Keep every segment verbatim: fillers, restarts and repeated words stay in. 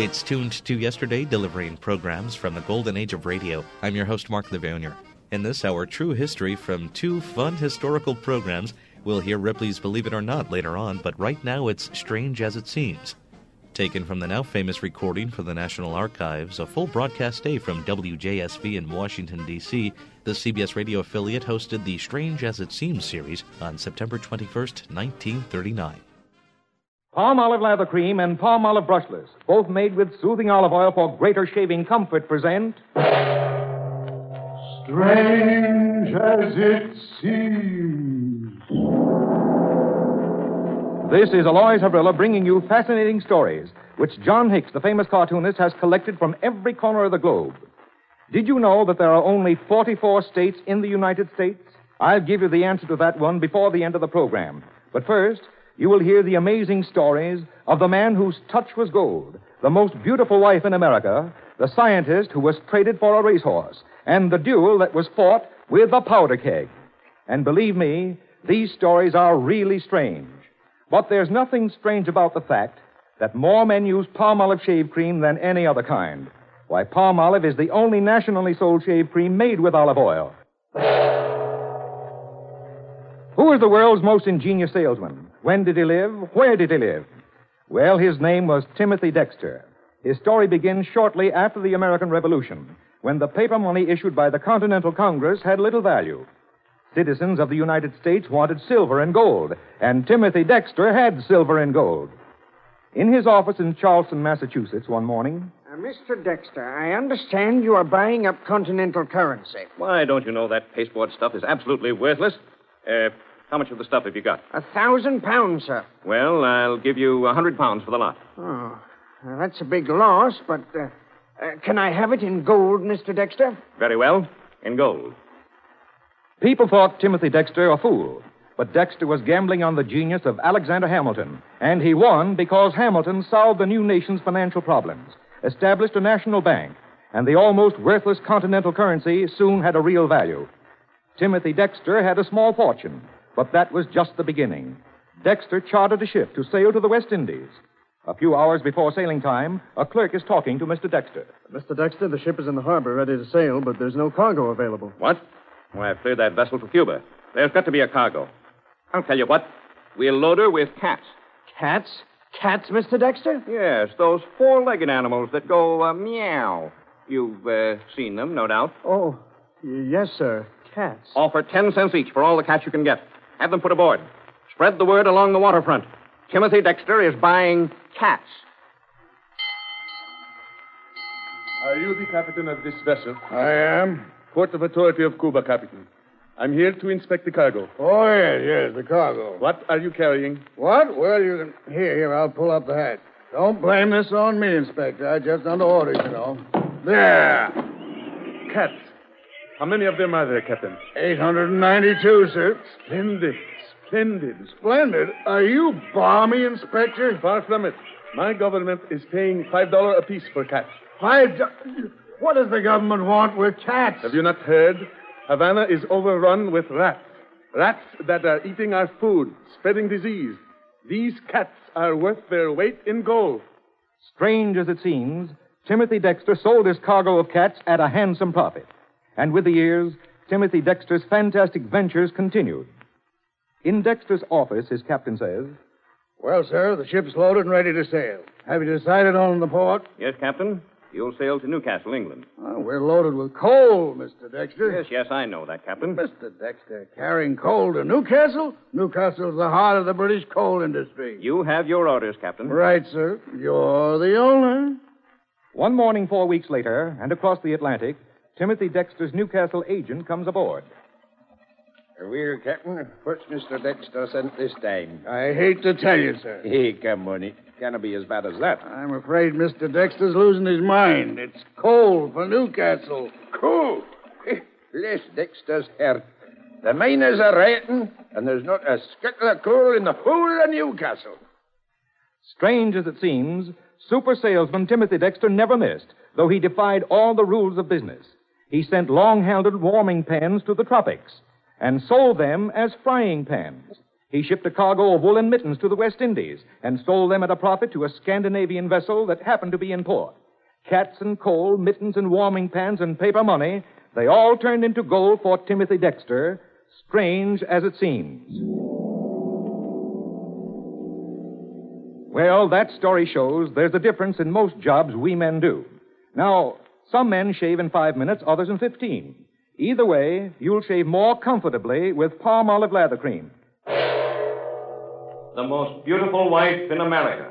It's tuned to yesterday, delivering programs from the golden age of radio. I'm your host, Mark Levonier. In this hour, true history from two fun historical programs. We'll hear Ripley's Believe It or Not later on, but right now it's Strange as It Seems. Taken from the now famous recording for the National Archives, a full broadcast day from W J S V in Washington, D C, the C B S radio affiliate hosted the Strange as It Seems series on September twenty-first, nineteen thirty-nine. Palmolive Lather Cream and Palmolive Brushless, both made with soothing olive oil for greater shaving comfort, present... Strange as It Seems. This is Alois Havrilla bringing you fascinating stories, which John Hicks, the famous cartoonist, has collected from every corner of the globe. Did you know that there are only forty-four states in the United States? I'll give you the answer to that one before the end of the program. But first, you will hear the amazing stories of the man whose touch was gold, the most beautiful wife in America, the scientist who was traded for a racehorse, and the duel that was fought with a powder keg. And believe me, these stories are really strange. But there's nothing strange about the fact that more men use Palmolive shave cream than any other kind. Why, Palmolive is the only nationally sold shave cream made with olive oil. Who is the world's most ingenious salesman? When did he live? Where did he live? Well, his name was Timothy Dexter. His story begins shortly after the American Revolution, when the paper money issued by the Continental Congress had little value. Citizens of the United States wanted silver and gold, and Timothy Dexter had silver and gold. In his office in Charleston, Massachusetts, one morning... Uh, Mister Dexter, I understand you are buying up Continental currency. Why, don't you know that pasteboard stuff is absolutely worthless? Uh, how much of the stuff have you got? A thousand pounds, sir. Well, I'll give you a hundred pounds for the lot. Oh, well, that's a big loss, but uh, uh, can I have it in gold, Mister Dexter? Very well, in gold. People thought Timothy Dexter a fool, but Dexter was gambling on the genius of Alexander Hamilton, and he won because Hamilton solved the new nation's financial problems, established a national bank, and the almost worthless continental currency soon had a real value. Timothy Dexter had a small fortune, but that was just the beginning. Dexter chartered a ship to sail to the West Indies. A few hours before sailing time, a clerk is talking to Mister Dexter. Mister Dexter, the ship is in the harbor ready to sail, but there's no cargo available. What? Why, I've cleared that vessel for Cuba. There's got to be a cargo. I'll tell you what. We'll load her with cats. Cats? Cats, Mister Dexter? Yes, those four-legged animals that go uh, meow. You've uh, seen them, no doubt. Oh, yes, sir. Cats. Offer ten cents each for all the cats you can get. Have them put aboard. Spread the word along the waterfront. Timothy Dexter is buying cats. Are you the captain of this vessel? I am. Port of Authority of Cuba, Captain. I'm here to inspect the cargo. Oh, yes, yes, the cargo. What are you carrying? What? Well, you can... Here, here, I'll pull up the hatch. Don't blame this on me, Inspector. I just under orders, you know. There. Cats. How many of them are there, Captain? eight hundred ninety-two, sir. Splendid. Splendid. Splendid. Are you balmy, Inspector? Far from it. My government is paying five dollars apiece for cats. Five do- What does the government want with cats? Have you not heard? Havana is overrun with rats. Rats that are eating our food, spreading disease. These cats are worth their weight in gold. Strange as it seems, Timothy Dexter sold his cargo of cats at a handsome profit. And with the years, Timothy Dexter's fantastic ventures continued. In Dexter's office, his captain says... Well, sir, the ship's loaded and ready to sail. Have you decided on the port? Yes, Captain. You'll sail to Newcastle, England. Oh, we're loaded with coal, Mister Dexter. Yes, yes, I know that, Captain. Mister Dexter, carrying coal to Newcastle? Newcastle's the heart of the British coal industry. You have your orders, Captain. Right, sir. You're the owner. One morning four weeks later, and across the Atlantic, Timothy Dexter's Newcastle agent comes aboard. Well, Captain, what's Mister Dexter sent this time? I hate to tell you, sir. Hey, come on, it can't be as bad as that. I'm afraid Mister Dexter's losing his mind. It's coal for Newcastle. Cool. Bless Dexter's heart. The miners are rioting, and there's not a skickle of coal in the whole of Newcastle. Strange as it seems, super salesman Timothy Dexter never missed, though he defied all the rules of business. He sent long-handled warming pans to the tropics and sold them as frying pans. He shipped a cargo of woolen mittens to the West Indies and sold them at a profit to a Scandinavian vessel that happened to be in port. Cats and coal, mittens and warming pans and paper money, they all turned into gold for Timothy Dexter, strange as it seems. Well, that story shows there's a difference in most jobs we men do. Now, some men shave in five minutes, others in fifteen. Either way, you'll shave more comfortably with Palm Olive Lather Cream. The most beautiful wife in America.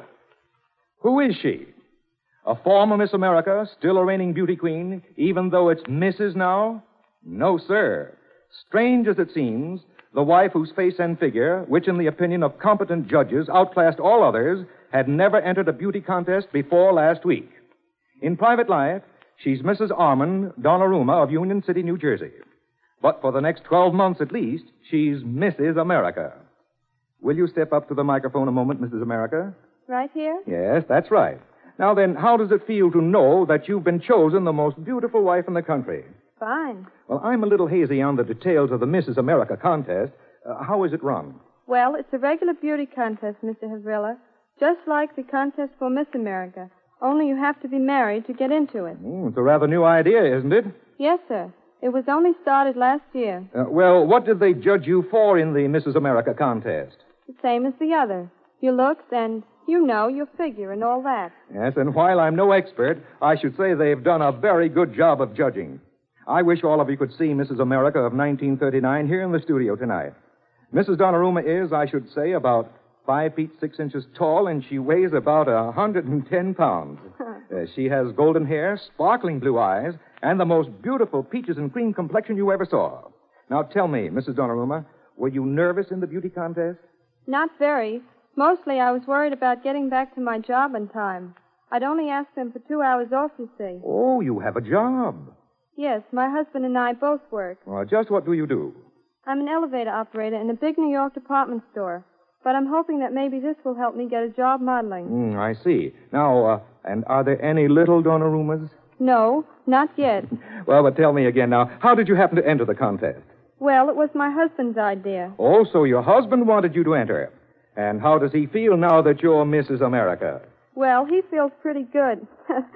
Who is she? A former Miss America, still a reigning beauty queen, even though it's Missus now? No, sir. Strange as it seems, the wife whose face and figure, which in the opinion of competent judges outclassed all others, had never entered a beauty contest before last week. In private life, she's Missus Armand Donnarumma of Union City, New Jersey. But for the next twelve months at least, she's Missus America. Will you step up to the microphone a moment, Missus America? Right here? Yes, that's right. Now then, how does it feel to know that you've been chosen the most beautiful wife in the country? Fine. Well, I'm a little hazy on the details of the Missus America contest. Uh, how is it run? Well, it's a regular beauty contest, Mister Havrilla, just like the contest for Miss America. Only you have to be married to get into it. Mm, it's a rather new idea, isn't it? Yes, sir. It was only started last year. Uh, well, what did they judge you for in the Missus America contest? The same as the other. Your looks and, you know, your figure and all that. Yes, and while I'm no expert, I should say they've done a very good job of judging. I wish all of you could see Missus America of nineteen thirty-nine here in the studio tonight. Missus Donnarumma is, I should say, about five feet six inches tall, and she weighs about a hundred and ten pounds. uh, she has golden hair, sparkling blue eyes, and the most beautiful peaches and cream complexion you ever saw. Now tell me, Missus Donnarumma, were you nervous in the beauty contest? Not very. Mostly I was worried about getting back to my job in time. I'd only asked them for two hours off, you see. Oh, you have a job. Yes, my husband and I both work. Well, just what do you do? I'm an elevator operator in a big New York department store. But I'm hoping that maybe this will help me get a job modeling. Mm, I see. Now, uh, and are there any little Donnarummas? No, not yet. Well, but tell me again now, how did you happen to enter the contest? Well, it was my husband's idea. Oh, so your husband wanted you to enter. And how does he feel now that you're Missus America? Well, he feels pretty good.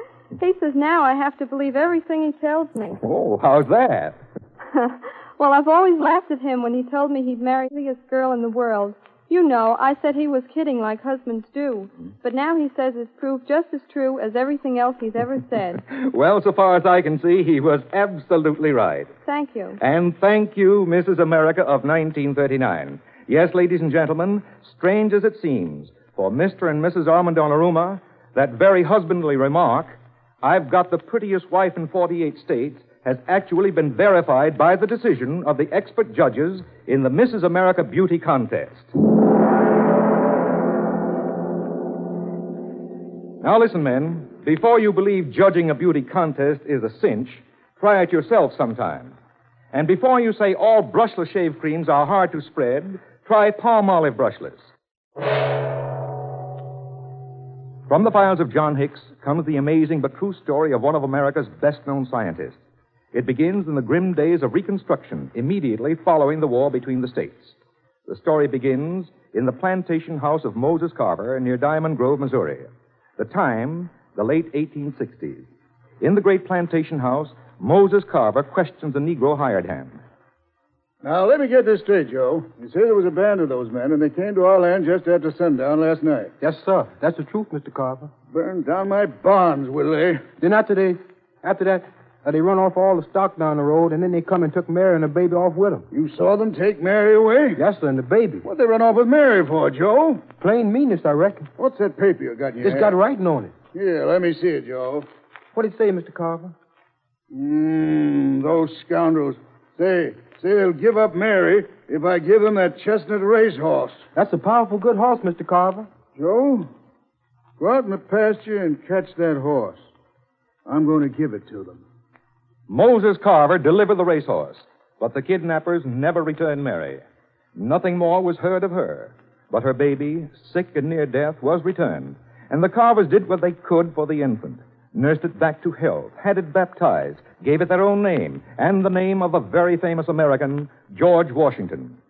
He says now I have to believe everything he tells me. Oh, how's that? Well, I've always laughed at him when he told me he'd marry the prettiest girl in the world. You know, I said he was kidding like husbands do. But now he says it's proved just as true as everything else he's ever said. Well, so far as I can see, he was absolutely right. Thank you. And thank you, Missus America of nineteen thirty-nine. Yes, ladies and gentlemen, strange as it seems, for Mister and Missus Armand Donnarumma, that very husbandly remark, "I've got the prettiest wife in forty-eight states," has actually been verified by the decision of the expert judges in the Missus America Beauty Contest. Now listen, men. Before you believe judging a beauty contest is a cinch, try it yourself sometime. And before you say all brushless shave creams are hard to spread, try Palm Olive brushless. From the files of John Hicks comes the amazing but true story of one of America's best-known scientists. It begins in the grim days of Reconstruction, immediately following the war between the states. The story begins in the plantation house of Moses Carver near Diamond Grove, Missouri. The time, the late eighteen sixties. In the great plantation house, Moses Carver questions a Negro hired hand. Now, let me get this straight, Joe. You say there was a band of those men, and they came to our land just after sundown last night. Yes, sir. That's the truth, Mister Carver. Burned down my barns, will they? Then after they, after that, uh, they run off all the stock down the road, and then they come and took Mary and the baby off with them. You saw them take Mary away? Yes, sir, and the baby. What'd they run off with Mary for, Joe? Plain meanness, I reckon. What's that paper you got in your It's hand? got writing on it. Here, let me see it, Joe. What'd it say, Mister Carver? Mmm, those scoundrels. Say, say they'll give up Mary if I give them that chestnut racehorse. That's a powerful good horse, Mister Carver. Joe, go out in the pasture and catch that horse. I'm going to give it to them. Moses Carver delivered the racehorse, but the kidnappers never returned Mary. Nothing more was heard of her. But her baby, sick and near death, was returned, and the Carvers did what they could for the infant. Nursed it back to health, had it baptized, gave it their own name, and the name of a very famous American, George Washington.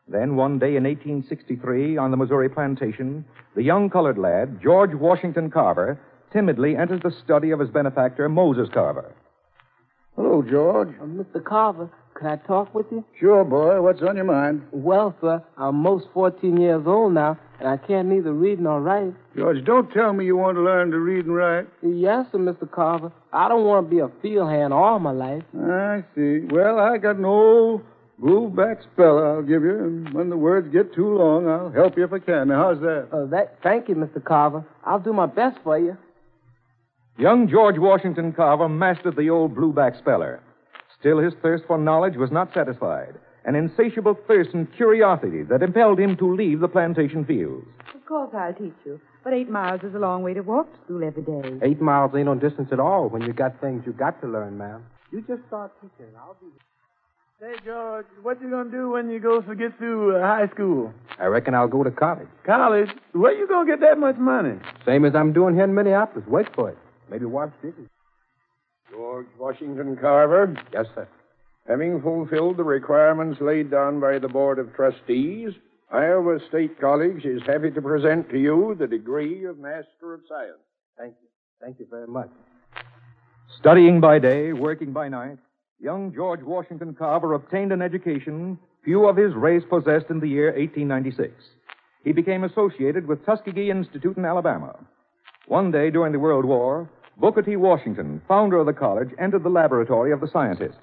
Then, one day in eighteen sixty-three, on the Missouri plantation, the young colored lad, George Washington Carver, timidly enters the study of his benefactor, Moses Carver. Hello, George. Uh, Mister Carver, can I talk with you? Sure, boy. What's on your mind? Well, sir, I'm most fourteen years old now, and I can't neither read nor write. George, don't tell me you want to learn to read and write. Yes, sir, Mister Carver. I don't want to be a field hand all my life. I see. Well, I got an old blueback speller I'll give you, and when the words get too long, I'll help you if I can. Now, how's that? Uh, that thank you, Mister Carver. I'll do my best for you. Young George Washington Carver mastered the old blueback speller. Still, his thirst for knowledge was not satisfied. An insatiable thirst and curiosity that impelled him to leave the plantation fields. Of course I'll teach you. But eight miles is a long way to walk to school every day. Eight miles ain't no distance at all when you got things you got to learn, ma'am. You just start teaching. I'll be... Hey, George, what you gonna do when you go to get through uh, high school? I reckon I'll go to college. College? Where you gonna get that much money? Same as I'm doing here in Minneapolis. Wait for it. Maybe wash dishes. George Washington Carver. Yes, sir. Having fulfilled the requirements laid down by the Board of Trustees, Iowa State College is happy to present to you the degree of Master of Science. Thank you. Thank you very much. Studying by day, working by night, young George Washington Carver obtained an education few of his race possessed in the year eighteen ninety-six. He became associated with Tuskegee Institute in Alabama. One day during the World War, Booker T. Washington, founder of the college, entered the laboratory of the scientist.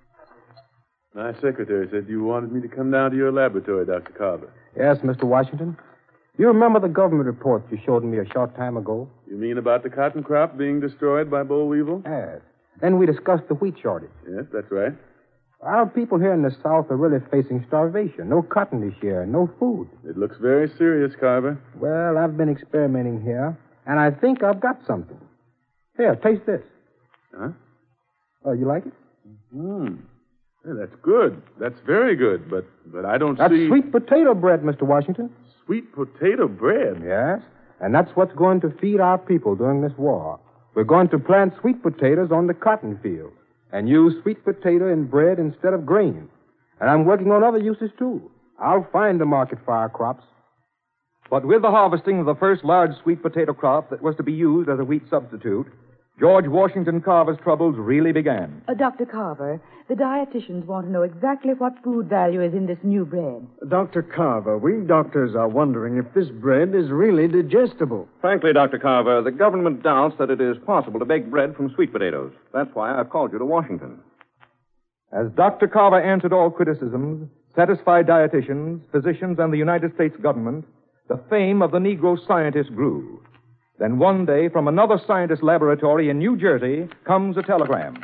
My secretary said you wanted me to come down to your laboratory, Doctor Carver. Yes, Mister Washington. You remember the government report you showed me a short time ago? You mean about the cotton crop being destroyed by boll weevil? Yes. Then we discussed the wheat shortage. Yes, that's right. Our people here in the South are really facing starvation. No cotton this year, no food. It looks very serious, Carver. Well, I've been experimenting here, and I think I've got something. Here, taste this. Huh? Oh, you like it? Hmm. Hey, that's good. That's very good, but but I don't that's see... That's sweet potato bread, Mister Washington. Sweet potato bread? Yes, and that's what's going to feed our people during this war. We're going to plant sweet potatoes on the cotton field and use sweet potato in bread instead of grain. And I'm working on other uses, too. I'll find a market for our crops. But with the harvesting of the first large sweet potato crop that was to be used as a wheat substitute, George Washington Carver's troubles really began. Uh, Doctor Carver, the dietitians want to know exactly what food value is in this new bread. Doctor Carver, we doctors are wondering if this bread is really digestible. Frankly, Doctor Carver, the government doubts that it is possible to bake bread from sweet potatoes. That's why I've called you to Washington. As Doctor Carver answered all criticisms, satisfied dietitians, physicians, and the United States government, the fame of the Negro scientist grew. Then one day, from another scientist laboratory in New Jersey, comes a telegram.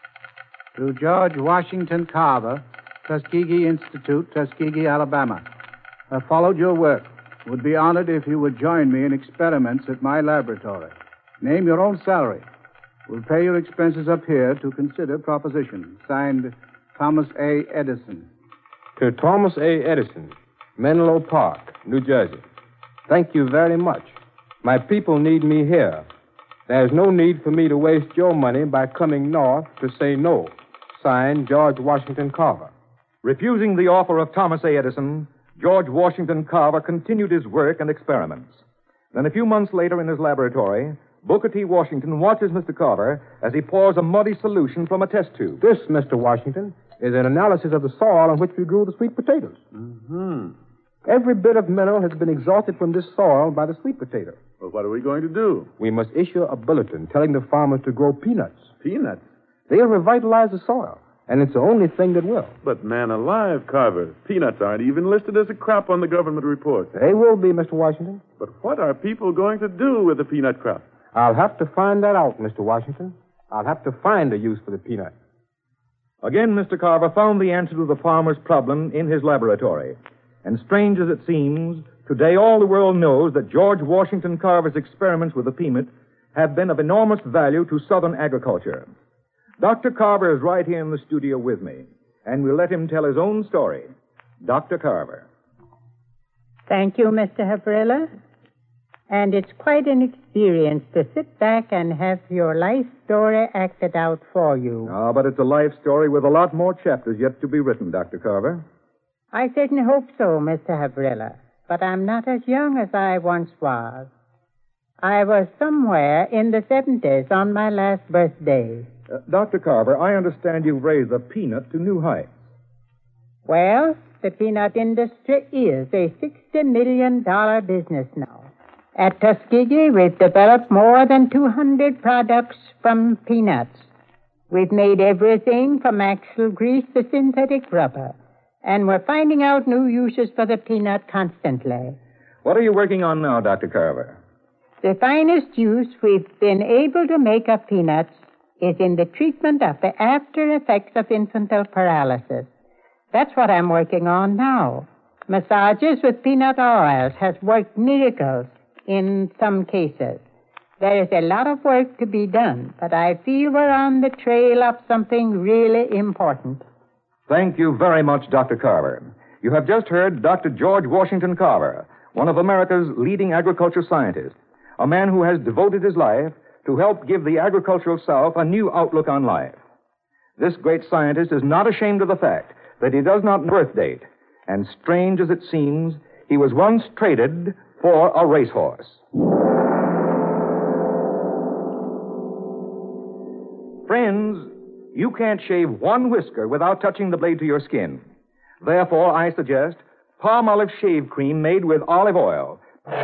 To George Washington Carver, Tuskegee Institute, Tuskegee, Alabama. I followed your work. Would be honored if you would join me in experiments at my laboratory. Name your own salary. We'll pay your expenses up here to consider proposition. Signed, Thomas A. Edison. To Thomas A. Edison, Menlo Park, New Jersey. Thank you very much. My people need me here. There's no need for me to waste your money by coming north to say no. Signed, George Washington Carver. Refusing the offer of Thomas A. Edison, George Washington Carver continued his work and experiments. Then a few months later in his laboratory, Booker T. Washington watches Mister Carver as he pours a muddy solution from a test tube. This, Mister Washington, is an analysis of the soil on which we grew the sweet potatoes. Mm-hmm. Every bit of mineral has been exhausted from this soil by the sweet potato. Well, what are we going to do? We must issue a bulletin telling the farmers to grow peanuts. Peanuts? They'll revitalize the soil, and it's the only thing that will. But, man alive, Carver, peanuts aren't even listed as a crop on the government report. They will be, Mister Washington. But what are people going to do with the peanut crop? I'll have to find that out, Mister Washington. I'll have to find a use for the peanut. Again, Mister Carver found the answer to the farmer's problem in his laboratory. And strange as it seems, today all the world knows that George Washington Carver's experiments with the peanut have been of enormous value to Southern agriculture. Doctor Carver is right here in the studio with me, and we'll let him tell his own story. Doctor Carver. Thank you, Mister Habrilla. And it's quite an experience to sit back and have your life story acted out for you. Ah, but it's a life story with a lot more chapters yet to be written, Doctor Carver. I certainly hope so, Mister Havrilla. But I'm not as young as I once was. I was somewhere in the seventies on my last birthday. Uh, Doctor Carver, I understand you've raised the peanut to new heights. Well, the peanut industry is a sixty million dollars business now. At Tuskegee, we've developed more than two hundred products from peanuts. We've made everything from axle grease to synthetic rubber. And we're finding out new uses for the peanut constantly. What are you working on now, Doctor Carver? The finest use we've been able to make of peanuts is in the treatment of the after effects of infantile paralysis. That's what I'm working on now. Massages with peanut oils has worked miracles in some cases. There is a lot of work to be done, but I feel we're on the trail of something really important. Thank you very much, Doctor Carver. You have just heard Doctor George Washington Carver, one of America's leading agriculture scientists, a man who has devoted his life to help give the agricultural South a new outlook on life. This great scientist is not ashamed of the fact that he does not know birth date, and strange as it seems, he was once traded for a racehorse. Friends, you can't shave one whisker without touching the blade to your skin. Therefore, I suggest palm olive shave cream made with olive oil.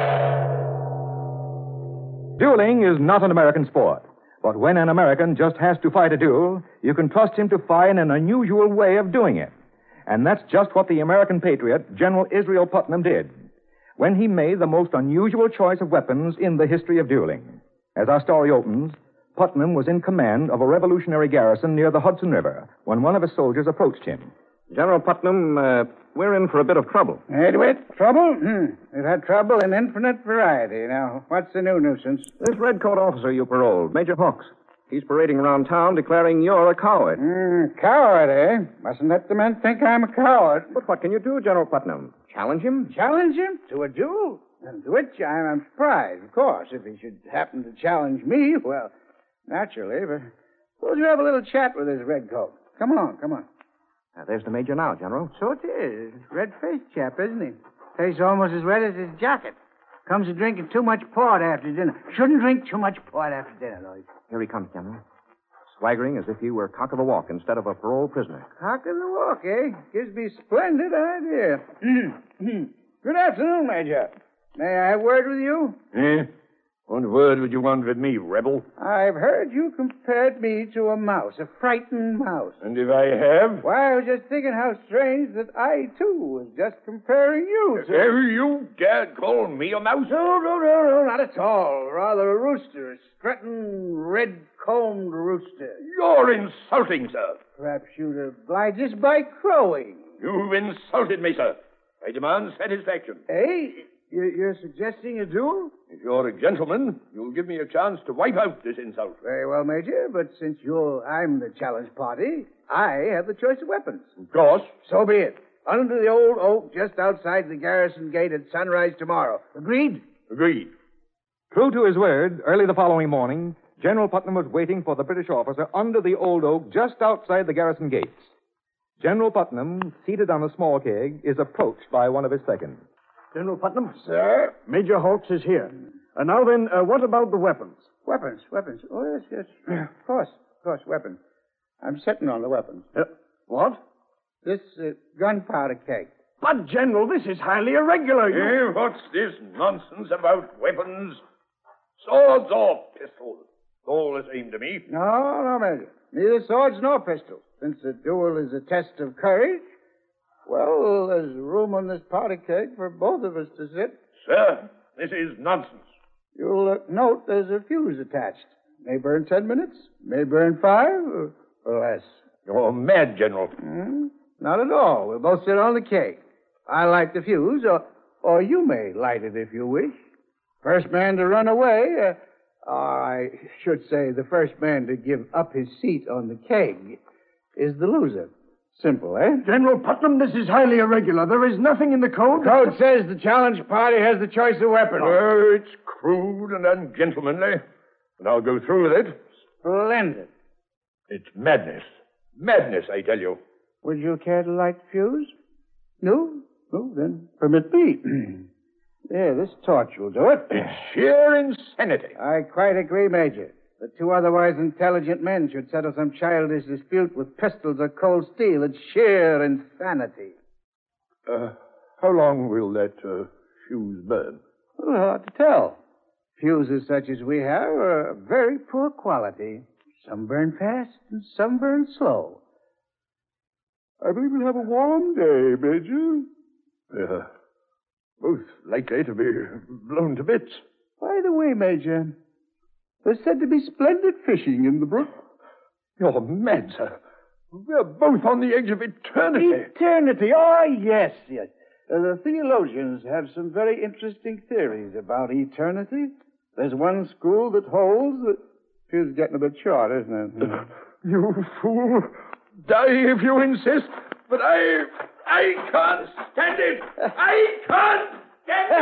Dueling is not an American sport, but when an American just has to fight a duel, you can trust him to find an unusual way of doing it. And that's just what the American patriot, General Israel Putnam, did when he made the most unusual choice of weapons in the history of dueling. As our story opens, Putnam was in command of a revolutionary garrison near the Hudson River when one of his soldiers approached him. General Putnam, uh, we're in for a bit of trouble. Edward, trouble? Hmm. We've had trouble in infinite variety. Now, what's the new nuisance? This redcoat officer you paroled, Major Hawks. He's parading around town declaring you're a coward. Mm, coward, eh? Mustn't let the men think I'm a coward. But what can you do, General Putnam? Challenge him? Challenge him? To a duel? And to which I'm, I'm surprised, of course. If he should happen to challenge me, well, naturally. But suppose you have a little chat with this redcoat. Come on, come on. Now, there's the Major now, General. So it is. Red-faced chap, isn't he? Face almost as red as his jacket. Comes to drinking too much port after dinner. Shouldn't drink too much port after dinner, though. Here he comes, General. Swaggering as if he were cock of the walk instead of a parole prisoner. Cock of the walk, eh? Gives me a splendid idea. Good afternoon, Major. May I have a word with you? Eh? What word would you want with me, rebel? I've heard you compared me to a mouse, a frightened mouse. And if I have? Why, I was just thinking how strange that I, too, was just comparing you to... Have you dared call me a mouse? No, no, no, no, not at all. Rather a rooster, a strutting, red-combed rooster. You're insulting, sir. Perhaps you'd oblige us by crowing. You've insulted me, sir. I demand satisfaction. Eh? You're suggesting a duel? If you're a gentleman, you'll give me a chance to wipe out this insult. Very well, Major, but since you're I'm the challenge party, I have the choice of weapons. Of course. So be it. Under the old oak just outside the garrison gate at sunrise tomorrow. Agreed? Agreed. True to his word, early the following morning, General Putnam was waiting for the British officer under the old oak just outside the garrison gates. General Putnam, seated on a small keg, is approached by one of his seconds. General Putnam? Sir? Major Hawks is here. Uh, now then, uh, what about the weapons? Weapons, weapons. Oh, yes, yes. Of course, of course, weapons. I'm sitting on the weapons. Uh, what? This uh, gunpowder keg. But, General, this is highly irregular. You... Eh, what's this nonsense about weapons? Swords or pistols? All the same to me. No, no, Major. Neither swords nor pistols. Since a duel is a test of courage, well, there's room on this powder keg for both of us to sit. Sir, this is nonsense. You'll uh, note there's a fuse attached. May burn ten minutes, may burn five, or, or less. You're mad, General. Mm, not at all. We'll both sit on the keg. I'll light the fuse, or, or you may light it if you wish. First man to run away, uh, or I should say the first man to give up his seat on the keg, is the loser. Simple, eh? General Putnam, this is highly irregular. There is nothing in the code. The code says the challenge party has the choice of weapon. Oh, it's crude and ungentlemanly, and I'll go through with it. Splendid. It's madness. Madness, I tell you. Would you care to light the fuse? No? No, then permit me. There, this torch will do it. Sheer insanity. I quite agree, Major. That two otherwise intelligent men should settle some childish dispute with pistols or cold steel. It's sheer insanity. Uh, how long will that uh, fuse burn? Well, hard to tell. Fuses such as we have are very poor quality. Some burn fast and some burn slow. I believe we'll have a warm day, Major. Yeah. Both likely to be blown to bits. By the way, Major, there's said to be splendid fishing in the brook. You're mad, sir. We're both on the edge of eternity. Eternity? Oh, yes, yes. Uh, the theologians have some very interesting theories about eternity. There's one school that holds that... She's getting a bit short, isn't it? Uh, you fool. Die if you insist, but I... I can't stand it. I can't stand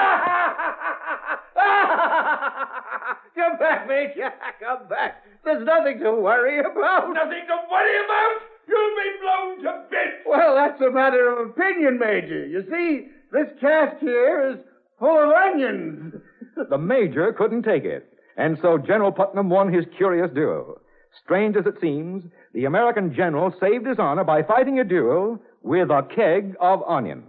it. Come back, Major. Come back. There's nothing to worry about. Nothing to worry about? You'll be blown to bits. Well, that's a matter of opinion, Major. You see, this cask here is full of onions. The Major couldn't take it, and so General Putnam won his curious duel. Strange as it seems, the American general saved his honor by fighting a duel with a keg of onions.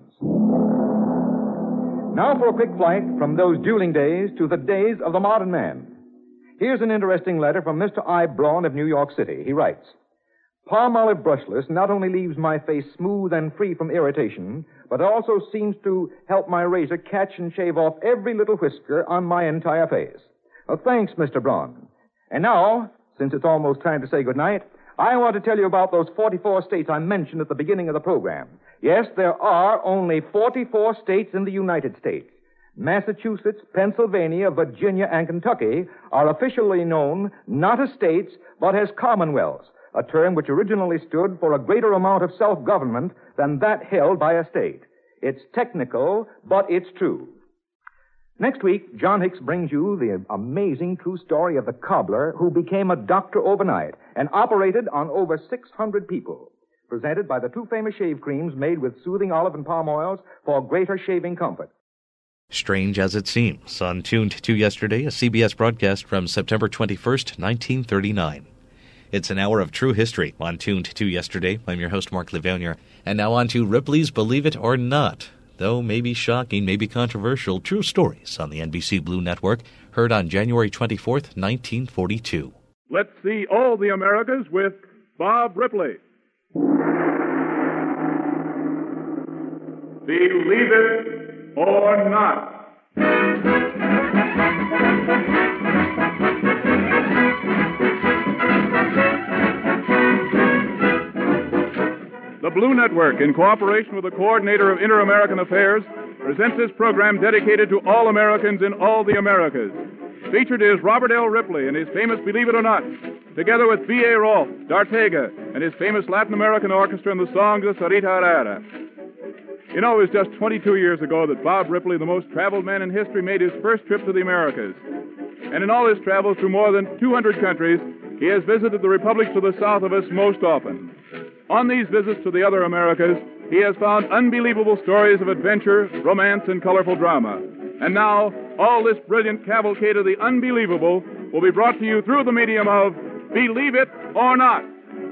Now for a quick flight from those dueling days to the days of the modern man. Here's an interesting letter from Mister I. Braun of New York City. He writes, Palm olive brushless not only leaves my face smooth and free from irritation, but also seems to help my razor catch and shave off every little whisker on my entire face. Well, thanks, Mister Braun. And now, since it's almost time to say goodnight, I want to tell you about those forty-four states I mentioned at the beginning of the program. Yes, there are only forty-four states in the United States. Massachusetts, Pennsylvania, Virginia, and Kentucky are officially known not as states, but as commonwealths, a term which originally stood for a greater amount of self-government than that held by a state. It's technical, but it's true. Next week, John Hicks brings you the amazing true story of the cobbler who became a doctor overnight and operated on over six hundred people. Presented by the two famous shave creams made with soothing olive and palm oils for greater shaving comfort. Strange as it seems, on Tuned to Yesterday, a C B S broadcast from September twenty-first, nineteen thirty-nine. It's an hour of true history on Tuned to Yesterday. I'm your host, Mark Livonier. And now on to Ripley's Believe It or Not. Though maybe shocking, maybe controversial, true stories on the N B C Blue Network, heard on January twenty-fourth, nineteen forty-two. Let's see all the Americas with Bob Ripley. Believe it or not. The Blue Network, in cooperation with the Coordinator of Inter-American Affairs, presents this program dedicated to all Americans in all the Americas. Featured is Robert L. Ripley and his famous Believe It or Not, together with B A. Rolfe, D'Artega, and his famous Latin American orchestra and the songs of Sarita Herrera. You know, it was just twenty-two years ago that Bob Ripley, the most traveled man in history, made his first trip to the Americas. And in all his travels through more than two hundred countries, he has visited the republics to the south of us most often. On these visits to the other Americas, he has found unbelievable stories of adventure, romance, and colorful drama. And now, all this brilliant cavalcade of the unbelievable will be brought to you through the medium of Believe It or Not.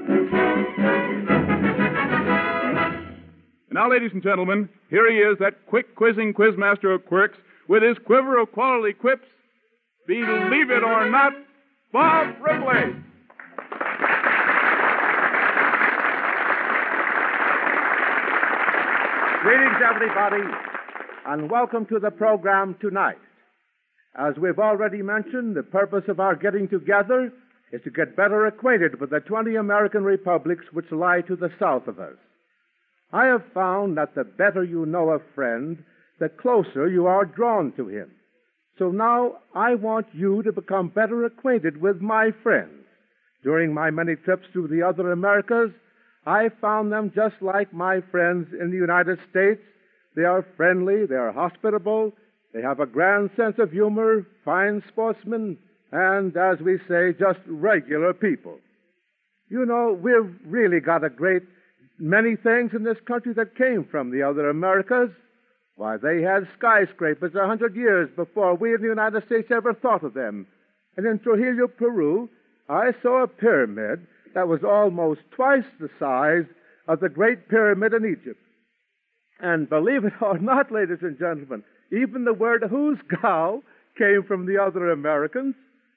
Now, ladies and gentlemen, here he is, that quick quizzing quizmaster of quirks, with his quiver of quality quips. Believe it or not, Bob Ripley. Greetings, everybody, and welcome to the program tonight. As we've already mentioned, the purpose of our getting together is to get better acquainted with the twenty American republics which lie to the south of us. I have found that the better you know a friend, the closer you are drawn to him. So now I want you to become better acquainted with my friends. During my many trips through the other Americas, I found them just like my friends in the United States. They are friendly, they are hospitable, they have a grand sense of humor, fine sportsmen, and, as we say, just regular people. You know, we've really got a great many things in this country that came from the other Americas. Why, they had skyscrapers a hundred years before we in the United States ever thought of them. And in Trujillo, Peru, I saw a pyramid that was almost twice the size of the Great Pyramid in Egypt. And believe it or not, ladies and gentlemen, even the word hoosgow came from the other Americans.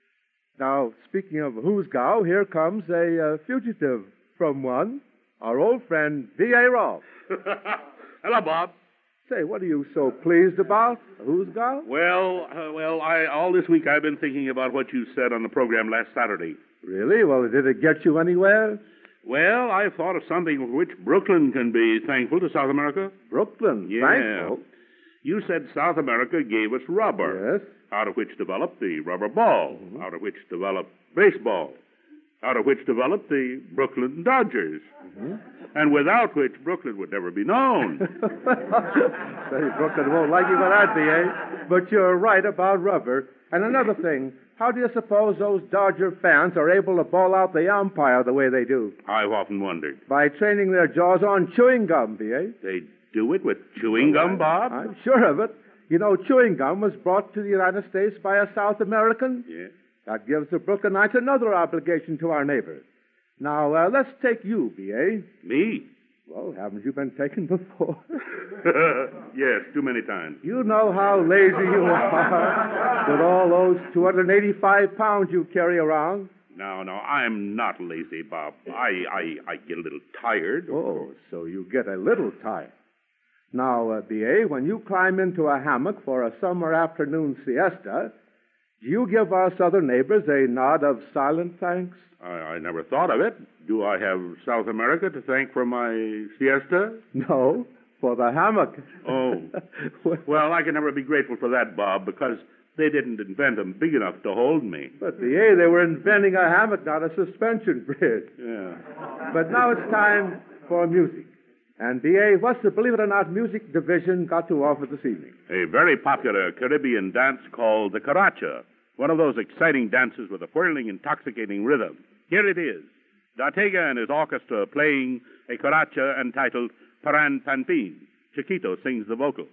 Now, speaking of hoosgow, here comes a uh, fugitive from one, our old friend B A. Rolfe. Hello, Bob. Say, what are you so pleased about? Hoosgow? Well, uh, well, I all this week I've been thinking about what you said on the program last Saturday. Really? Well, did it get you anywhere? Well, I thought of something for which Brooklyn can be thankful to South America. Brooklyn? Yeah. Thankful? You said South America gave us rubber. Yes. Out of which developed the rubber ball. Mm-hmm. Out of which developed baseball. Out of which developed the Brooklyn Dodgers. Mm-hmm. And without which Brooklyn would never be known. Say, Brooklyn won't like you for that, B A. But you're right about rubber. And another thing, how do you suppose those Dodger fans are able to ball out the umpire the way they do? I've often wondered. By training their jaws on chewing gum, B A. They do it with chewing gum, Bob? I'm sure of it. You know, chewing gum was brought to the United States by a South American. Yes. That gives the Brooklynites another obligation to our neighbors. Now, uh, let's take you, B A. Me? Well, haven't you been taken before? Yes, too many times. You know how lazy you are with all those two hundred eighty-five pounds you carry around. No, no, I'm not lazy, Bob. I, I, I get a little tired. Oh, so you get a little tired. Now, uh, B A, when you climb into a hammock for a summer afternoon siesta, do you give us other neighbors a nod of silent thanks? I, I never thought of it. Do I have South America to thank for my siesta? No, for the hammock. Oh. Well, I can never be grateful for that, Bob, because they didn't invent them big enough to hold me. But, B A, they were inventing a hammock, not a suspension bridge. Yeah. But now it's time for music. And, B A, what's the Believe It or Not music division got to offer this evening? A very popular Caribbean dance called the caracha. One of those exciting dances with a whirling, intoxicating rhythm. Here it is. Datega and his orchestra playing a caracha entitled Paran Panpin. Chiquito sings the vocal.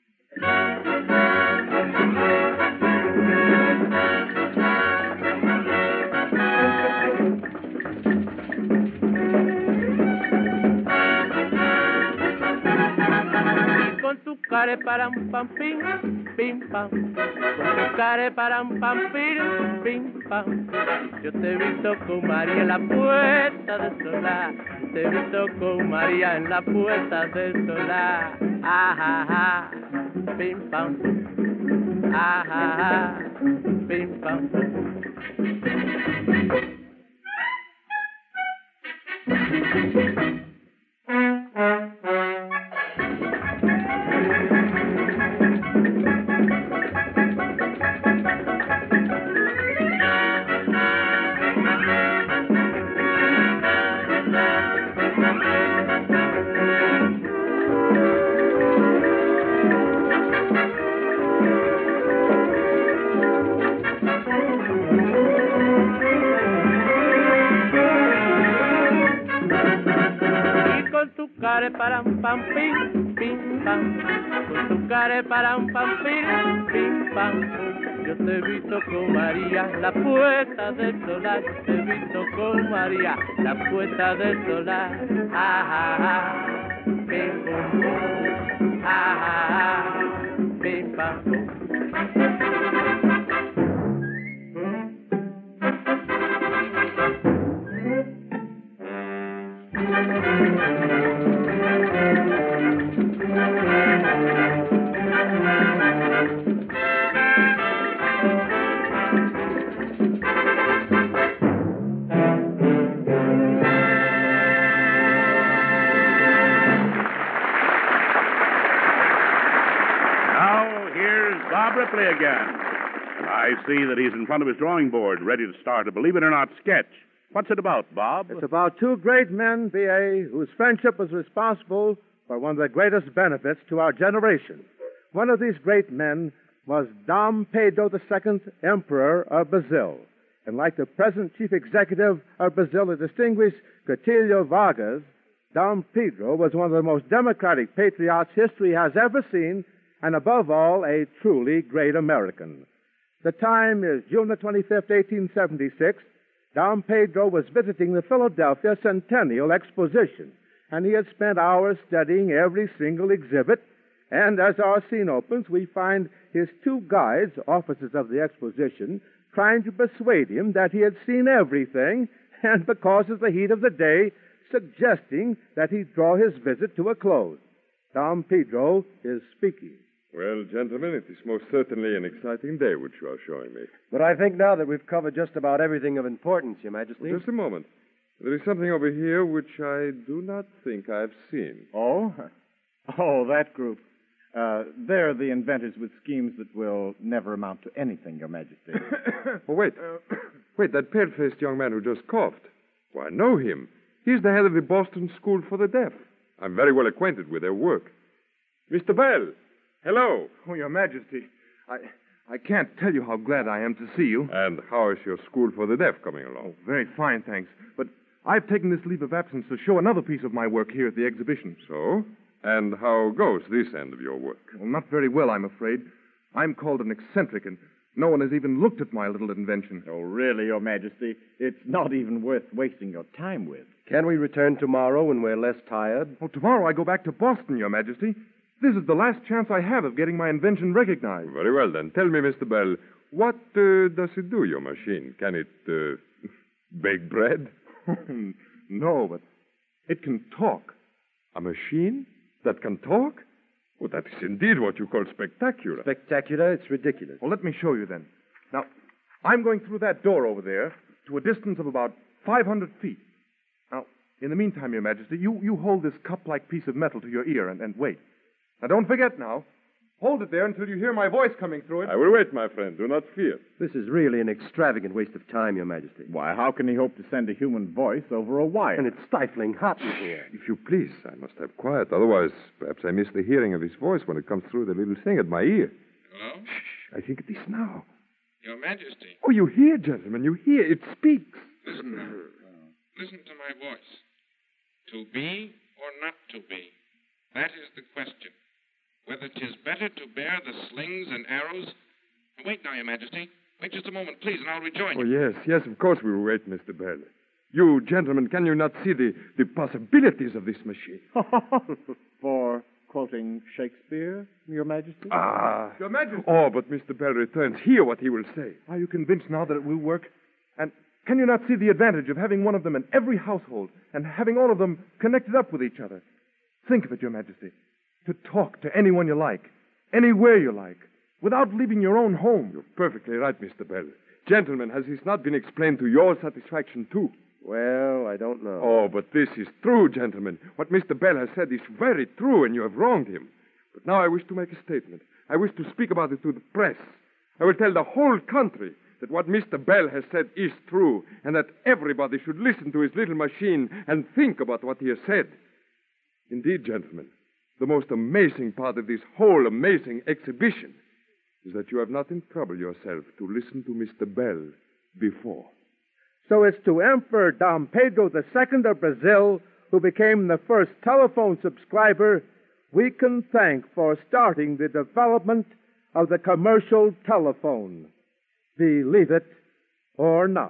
Con tu care param pam pim, pim pam. Con tu care param pam pim, pim pam. Yo te he visto con María en la puerta del solar. Te he visto con María en la puerta del solar. Ah, ah, ah, pim pam. Ah, ah, ah, pim pam. Care param pam pim pim pam, con tu care param pam pim pim pam. Yo te he visto con María la puerta del solar, te he visto con María la puerta del solar. Ah ah ah, pim pum pum, ah ah ah, pim pam pum. Ripley again. I see that he's in front of his drawing board, ready to start a Believe It or Not sketch. What's it about, Bob? It's about two great men, B A, whose friendship was responsible for one of the greatest benefits to our generation. One of these great men was Dom Pedro the Second, Emperor of Brazil. And like the present chief executive of Brazil, the distinguished Getulio Vargas, Dom Pedro was one of the most democratic patriots history has ever seen, and above all, a truly great American. The time is June the twenty-fifth, eighteen seventy-six. Dom Pedro was visiting the Philadelphia Centennial Exposition, and he had spent hours studying every single exhibit. And as our scene opens, we find his two guides, officers of the exposition, trying to persuade him that he had seen everything, and because of the heat of the day, suggesting that he draw his visit to a close. Dom Pedro is speaking. Well, gentlemen, it is most certainly an exciting day which you are showing me. But I think now that we've covered just about everything of importance, Your Majesty. Just a moment. There is something over here which I do not think I've seen. Oh? Oh, that group. Uh, they're the inventors with schemes that will never amount to anything, Your Majesty. Oh, wait. Wait, that pale-faced young man who just coughed. Well, I know him. He's the head of the Boston School for the Deaf. I'm very well acquainted with their work. Mister Bell, hello. Oh, Your Majesty, I I can't tell you how glad I am to see you. And how is your School for the Deaf coming along? Oh, very fine, thanks. But I've taken this leave of absence to show another piece of my work here at the exhibition. So? And how goes this end of your work? Well, not very well, I'm afraid. I'm called an eccentric, and no one has even looked at my little invention. Oh, really, Your Majesty? It's not even worth wasting your time with. Can we return tomorrow when we're less tired? Oh, tomorrow I go back to Boston, Your Majesty. This is the last chance I have of getting my invention recognized. Very well, then. Tell me, Mister Bell, what uh, does it do, your machine? Can it uh, bake bread? No, but it can talk. A machine that can talk? Well, that is indeed what you call spectacular. Spectacular? It's ridiculous. Well, let me show you then. Now, I'm going through that door over there to a distance of about five hundred feet. Now, in the meantime, Your Majesty, you, you hold this cup-like piece of metal to your ear and, and wait. Now, don't forget now. Hold it there until you hear my voice coming through it. I will wait, my friend. Do not fear. This is really an extravagant waste of time, Your Majesty. Why, how can he hope to send a human voice over a wire? And it's stifling hot in here. If you please, I must have quiet. Otherwise, perhaps I miss the hearing of his voice when it comes through the little thing at my ear. Hello? Shh, I think it is now. Your Majesty. Oh, you hear, gentlemen. You hear. It speaks. Listen now. Listen to my voice. To be or not to be? That is the question. Whether 'tis better to bear the slings and arrows. Wait now, Your Majesty. Wait just a moment, please, and I'll rejoin Oh, you. yes, yes, of course we will wait, Mister Bell. You, gentlemen, can you not see the, the possibilities of this machine? For quoting Shakespeare, Your Majesty? Ah. Your Majesty. Oh, but Mister Bell returns. Hear what he will say. Are you convinced now that it will work? And can you not see the advantage of having one of them in every household and having all of them connected up with each other? Think of it, Your Majesty. To talk to anyone you like, anywhere you like, without leaving your own home. You're perfectly right, Mister Bell. Gentlemen, has this not been explained to your satisfaction, too? Well, I don't know. Oh, but this is true, gentlemen. What Mister Bell has said is very true, and you have wronged him. But now I wish to make a statement. I wish to speak about it to the press. I will tell the whole country that what Mister Bell has said is true, and that everybody should listen to his little machine and think about what he has said. Indeed, gentlemen, the most amazing part of this whole amazing exhibition is that you have not troubled yourself to listen to Mister Bell before. So it's to Emperor Dom Pedro the Second of Brazil, who became the first telephone subscriber, we can thank for starting the development of the commercial telephone. Believe it or not.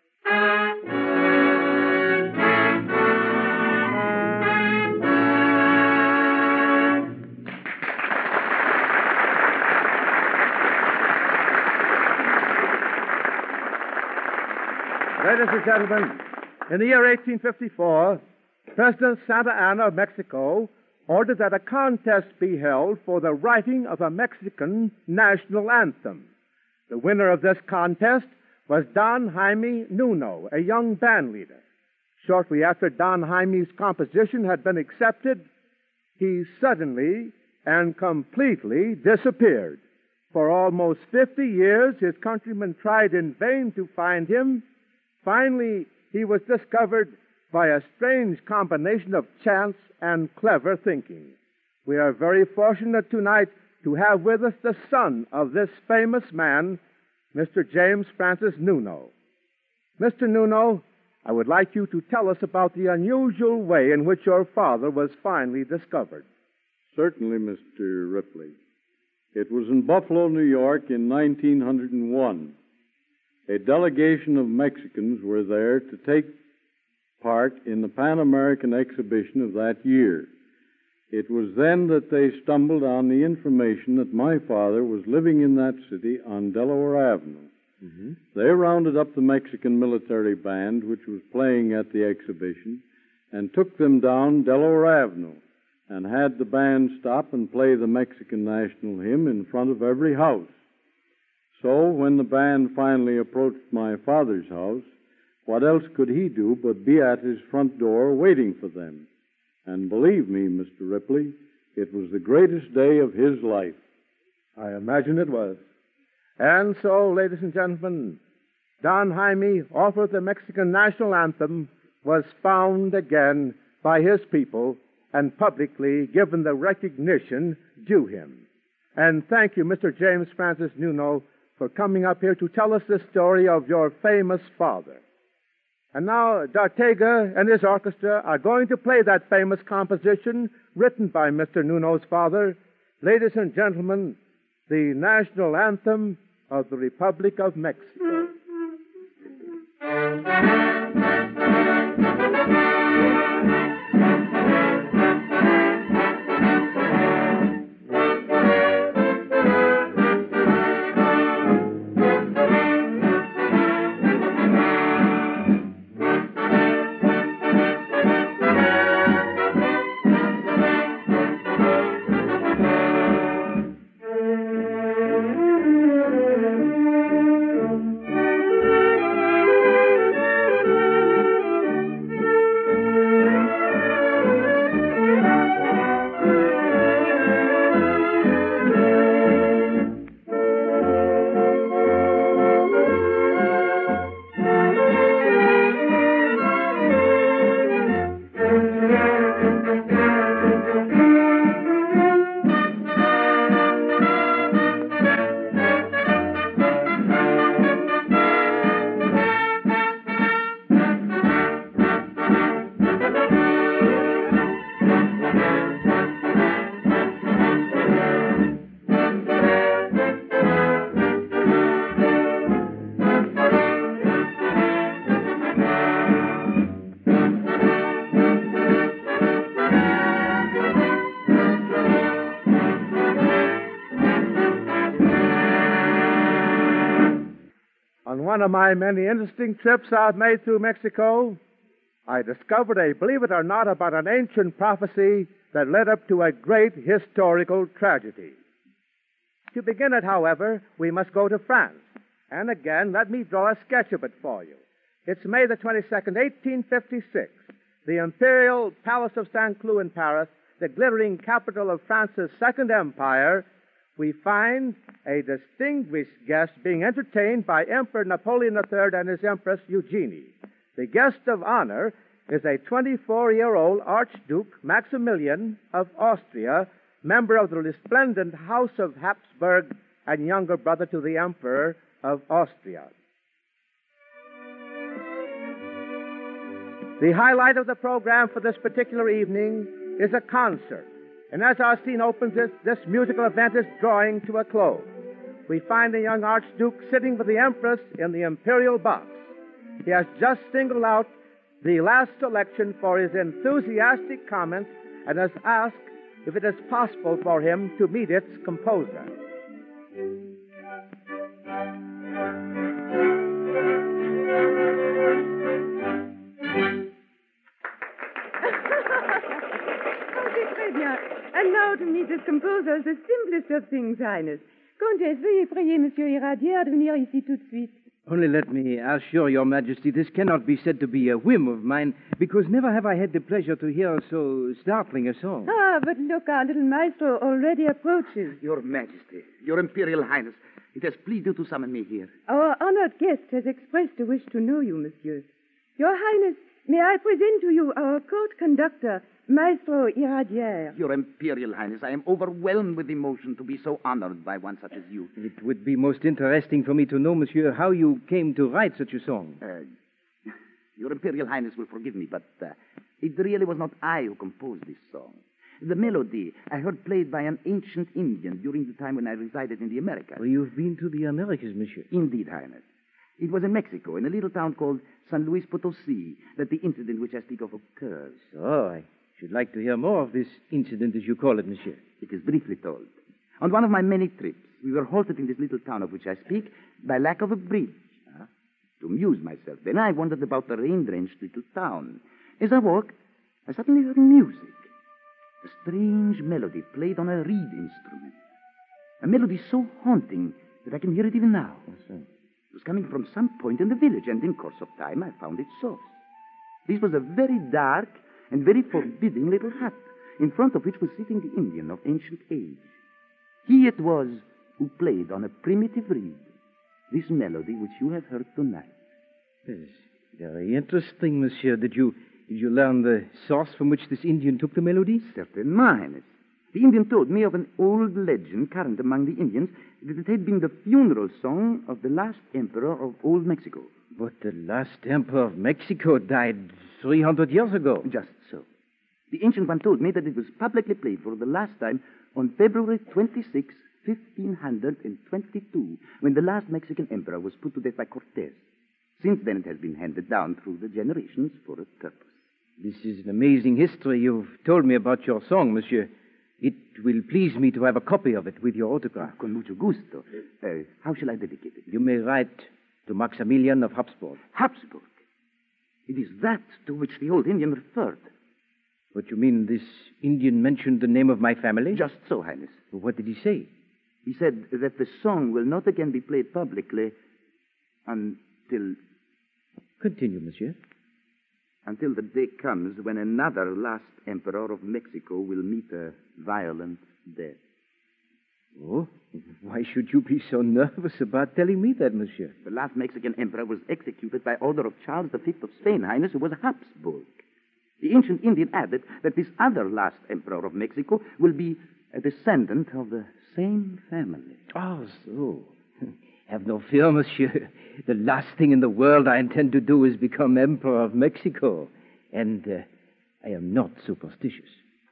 Ladies and gentlemen, in the year eighteen fifty-four, President Santa Anna of Mexico ordered that a contest be held for the writing of a Mexican national anthem. The winner of this contest was Don Jaime Nuno, a young band leader. Shortly after Don Jaime's composition had been accepted, he suddenly and completely disappeared. For almost fifty years, his countrymen tried in vain to find him. Finally, he was discovered by a strange combination of chance and clever thinking. We are very fortunate tonight to have with us the son of this famous man, Mister James Francis Nuno. Mister Nuno, I would like you to tell us about the unusual way in which your father was finally discovered. Certainly, Mister Ripley. It was in Buffalo, New York in nineteen oh one. A delegation of Mexicans were there to take part in the Pan American exhibition of that year. It was then that they stumbled on the information that my father was living in that city on Delaware Avenue. Mm-hmm. They rounded up the Mexican military band, which was playing at the exhibition, and took them down Delaware Avenue, and had the band stop and play the Mexican national hymn in front of every house. So, when the band finally approached my father's house, what else could he do but be at his front door waiting for them? And believe me, Mister Ripley, it was the greatest day of his life. I imagine it was. And so, ladies and gentlemen, Don Jaime, author of the Mexican national anthem, was found again by his people and publicly given the recognition due him. And thank you, Mister James Francis Nuno, for coming up here to tell us the story of your famous father. And now, D'Artega and his orchestra are going to play that famous composition written by Mister Nuno's father. Ladies and gentlemen, the national anthem of the Republic of Mexico. On one of my many interesting trips I've made through Mexico, I discovered a, believe it or not, about an ancient prophecy that led up to a great historical tragedy. To begin it, however, we must go to France. And again, let me draw a sketch of it for you. It's May the twenty-second, eighteen fifty-six. The imperial palace of Saint Cloud in Paris, the glittering capital of France's Second Empire, we find a distinguished guest being entertained by Emperor Napoleon the Third and his Empress Eugenie. The guest of honor is a twenty-four-year-old Archduke Maximilian of Austria, member of the resplendent House of Habsburg and younger brother to the Emperor of Austria. The highlight of the program for this particular evening is a concert. And as our scene opens, this, this musical event is drawing to a close. We find the young Archduke sitting with the Empress in the imperial box. He has just singled out the last selection for his enthusiastic comments and has asked if it is possible for him to meet its composer. And now to meet this composer is the simplest of things, Highness. Comtesse, veuillez prier Monsieur Iradier de venir ici tout de suite. Only let me assure your Majesty this cannot be said to be a whim of mine, because never have I had the pleasure to hear so startling a song. Ah, but look, our little maestro already approaches. Your Majesty, Your Imperial Highness, it has pleased you to summon me here. Our honored guest has expressed a wish to know you, Monsieur. Your Highness, may I present to you our court conductor, Maestro Iradier. Your Imperial Highness, I am overwhelmed with emotion to be so honored by one such as you. It would be most interesting for me to know, Monsieur, how you came to write such a song. Uh, Your Imperial Highness will forgive me, but uh, it really was not I who composed this song. The melody I heard played by an ancient Indian during the time when I resided in the Americas. Well, you've been to the Americas, monsieur. Indeed, Highness. It was in Mexico, in a little town called San Luis Potosi, that the incident which I speak of occurs. Oh, I should like to hear more of this incident, as you call it, monsieur. It is briefly told. On one of my many trips, we were halted in this little town of which I speak by lack of a bridge. Huh? To amuse myself, then I wandered about the rain-drenched little town. As I walked, I suddenly heard music. A strange melody played on a reed instrument. A melody so haunting that I can hear it even now. It was coming from some point in the village, and in course of time I found its source. This was a very dark and very forbidding little hut, in front of which was sitting the Indian of ancient age. He it was who played on a primitive reed this melody which you have heard tonight. Yes, very interesting, monsieur. Did you, did you learn the source from which this Indian took the melody? Certainly, my Highness. The Indian told me of an old legend current among the Indians that it had been the funeral song of the last emperor of old Mexico. But the last emperor of Mexico died three hundred years ago. Just so. The ancient one told me that it was publicly played for the last time on February twenty-sixth, fifteen twenty-two, when the last Mexican emperor was put to death by Cortez. Since then, it has been handed down through the generations for a purpose. This is an amazing history you've told me about your song, monsieur. It will please me to have a copy of it with your autograph. Con mucho gusto. Uh, how shall I dedicate it? You may write to Maximilian of Habsburg. Habsburg? It is that to which the old Indian referred. What you mean, this Indian mentioned the name of my family? Just so, Highness. What did he say? He said that the song will not again be played publicly until... Continue, monsieur. Until the day comes when another last emperor of Mexico will meet a violent death. Oh, why should you be so nervous about telling me that, monsieur? The last Mexican emperor was executed by order of Charles the Fifth of Spain, Highness, who was a Habsburg. The ancient Indian added that this other last emperor of Mexico will be a descendant of the same family. Oh, so. Have no fear, monsieur. The last thing in the world I intend to do is become Emperor of Mexico. And uh, I am not superstitious.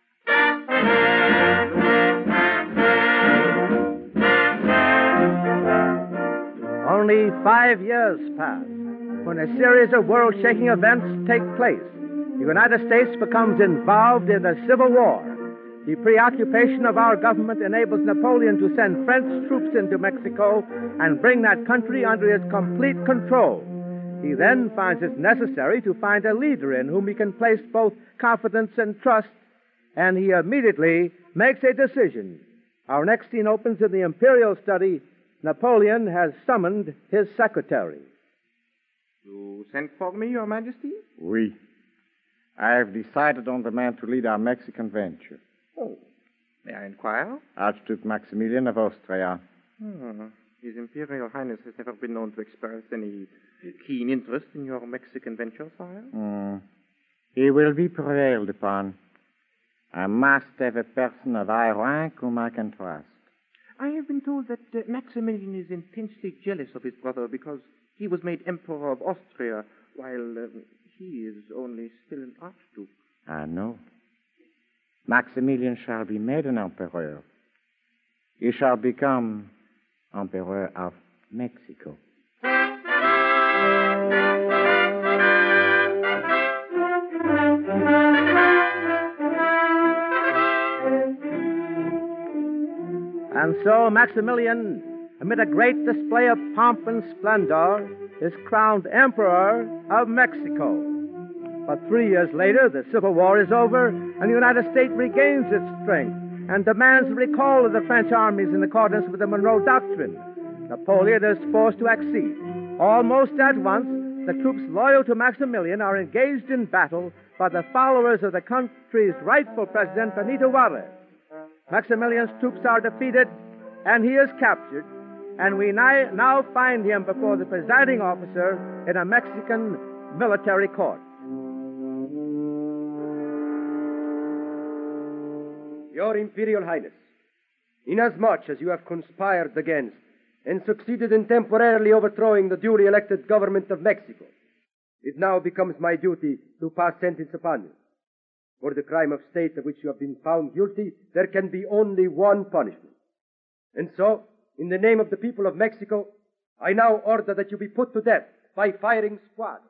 Only five years pass when a series of world-shaking events take place. The United States becomes involved in a civil war. The preoccupation of our government enables Napoleon to send French troops into Mexico and bring that country under his complete control. He then finds it necessary to find a leader in whom he can place both confidence and trust, and he immediately makes a decision. Our next scene opens in the Imperial study. Napoleon has summoned his secretary. You sent for me, Your Majesty? Oui. I have decided on the man to lead our Mexican venture. Oh, may I inquire? Archduke Maximilian of Austria. Hmm. His Imperial Highness has never been known to express any keen interest in your Mexican venture, sire? Hmm. He will be prevailed upon. I must have a person of high rank whom I can trust. I have been told that uh, Maximilian is intensely jealous of his brother because he was made Emperor of Austria while uh, he is only still an Archduke. I know. Maximilian shall be made an emperor. He shall become Emperor of Mexico. And so Maximilian, amid a great display of pomp and splendor, is crowned Emperor of Mexico. But three years later, the Civil War is over, and the United States regains its strength and demands the recall of the French armies in accordance with the Monroe Doctrine. Napoleon is forced to accede. Almost at once, the troops loyal to Maximilian are engaged in battle by the followers of the country's rightful president, Benito Juarez. Maximilian's troops are defeated, and he is captured, and we now find him before the presiding officer in a Mexican military court. Your Imperial Highness, inasmuch as you have conspired against and succeeded in temporarily overthrowing the duly elected government of Mexico, it now becomes my duty to pass sentence upon you. For the crime of state of which you have been found guilty, there can be only one punishment. And so, in the name of the people of Mexico, I now order that you be put to death by firing squad.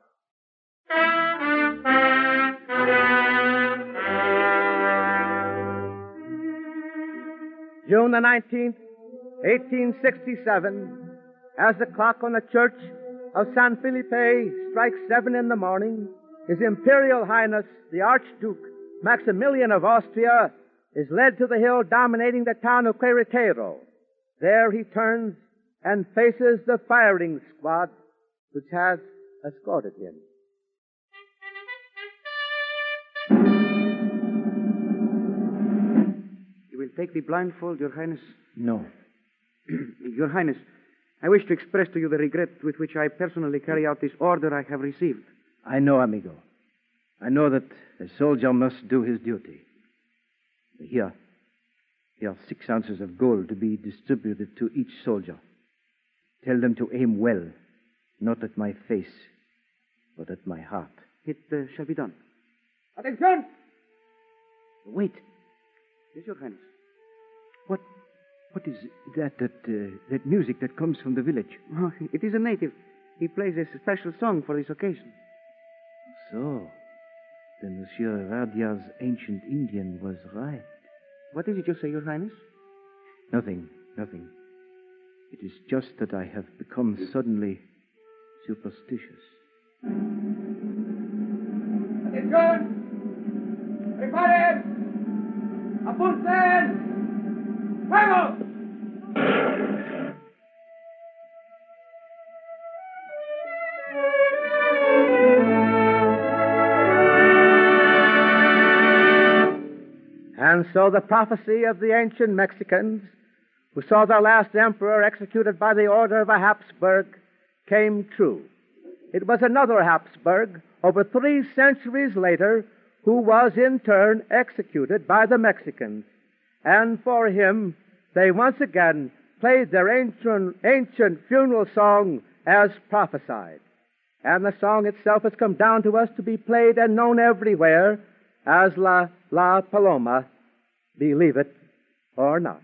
June the nineteenth, eighteen sixty-seven, as the clock on the church of San Felipe strikes seven in the morning, His Imperial Highness, the Archduke Maximilian of Austria, is led to the hill dominating the town of Queretaro. There he turns and faces the firing squad which has escorted him. You will take the blindfold, Your Highness? No. Your Highness, I wish to express to you the regret with which I personally carry out this order I have received. I know, amigo. I know that a soldier must do his duty. Here, here are six ounces of gold to be distributed to each soldier. Tell them to aim well, not at my face, but at my heart. It uh, shall be done. Attention! Wait. Yes, Your Highness. What, what is that, that, uh, that music that comes from the village? Oh, it is a native. He plays a special song for this occasion. So, then Monsieur Radia's ancient Indian was right. What is it you say, Your Highness? Nothing, nothing. It is just that I have become suddenly superstitious. Attention! Preparen! Apunten! Fuego! And so the prophecy of the ancient Mexicans, who saw their last emperor executed by the order of a Habsburg, came true. It was another Habsburg, over three centuries later, who was in turn executed by the Mexicans. And for him, they once again played their ancient, ancient funeral song as prophesied. And the song itself has come down to us to be played and known everywhere as La La Paloma, believe it or not.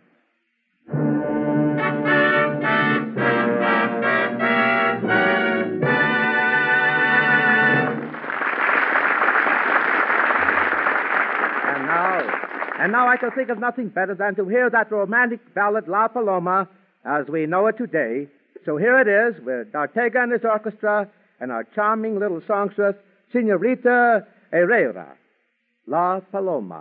And now, and now I can think of nothing better than to hear that romantic ballad La Paloma as we know it today. So here it is with D'Artega and his orchestra and our charming little songstress, Senorita Herrera. La Paloma.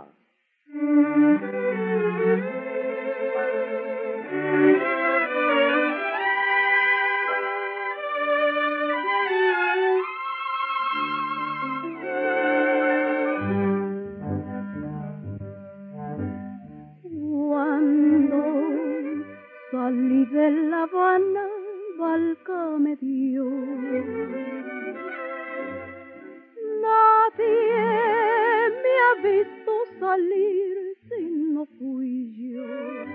Cuando salí de La Habana, válgame Dios, nadie me ha visto salir si no fui yo.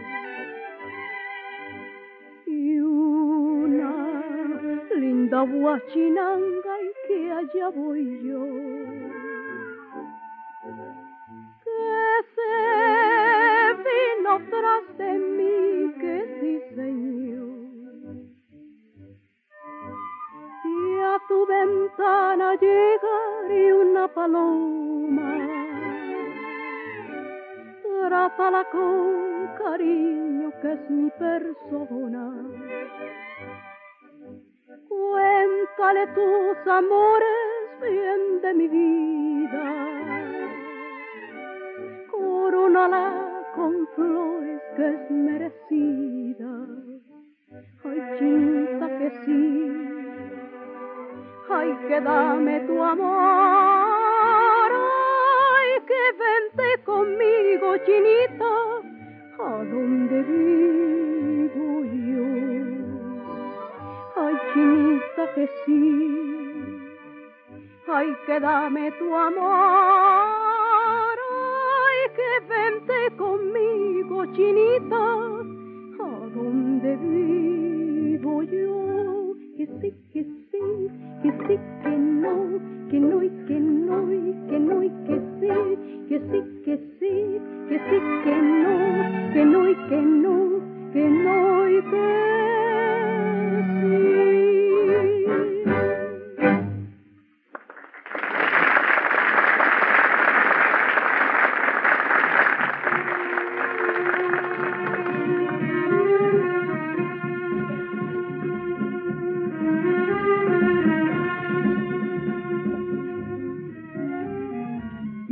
Y una linda guachinanga y que allá voy yo. Que se vino tras de mí, que sí señor. Y a tu ventana llegar y una paloma, trátala con cariño que es mi persona. Cuéntale tus amores bien de mi vida, corónala con flores que es merecida. Ay, chinita que sí, ay, que dame tu amor, ay, que vente conmigo, chinita, a donde vivo yo. Ay, chinita que sí, ay, que dame tu amor, ay, que vente conmigo, chinita, a donde vivo yo. Que sí, que sí, que sí, que no,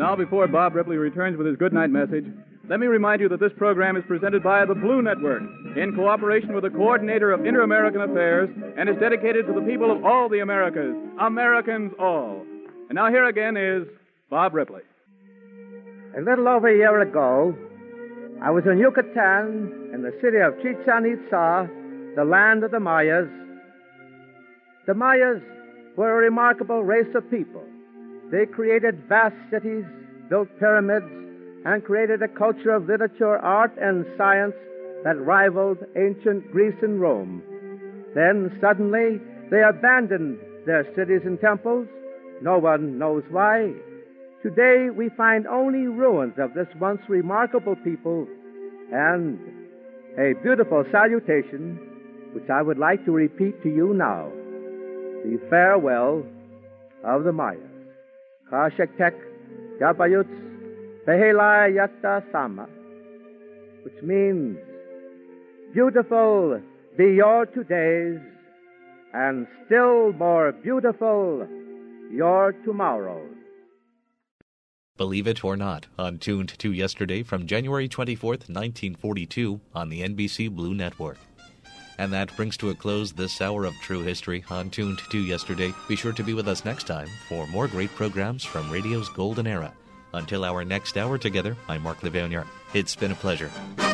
Now, before Bob Ripley returns with his goodnight message, let me remind you that this program is presented by the Blue Network in cooperation with the Coordinator of Inter-American Affairs and is dedicated to the people of all the Americas, Americans all. And now here again is Bob Ripley. A little over a year ago, I was in Yucatan, in the city of Chichen Itza, the land of the Mayas. The Mayas were a remarkable race of people. They created vast cities, built pyramids, and created a culture of literature, art, and science that rivaled ancient Greece and Rome. Then, suddenly, they abandoned their cities and temples. No one knows why. Today, we find only ruins of this once remarkable people and a beautiful salutation, which I would like to repeat to you now. The farewell of the Mayas. Kashektek Yabayuts Behela Yatta Sama, which means, beautiful be your todays, and still more beautiful your tomorrows. Believe it or not, on Tuned to Yesterday from January twenty-fourth, nineteen forty-two on the N B C Blue Network. And that brings to a close this hour of True History on Tuned to Yesterday. Be sure to be with us next time for more great programs from radio's golden era. Until our next hour together, I'm Mark Levanier. It's been a pleasure.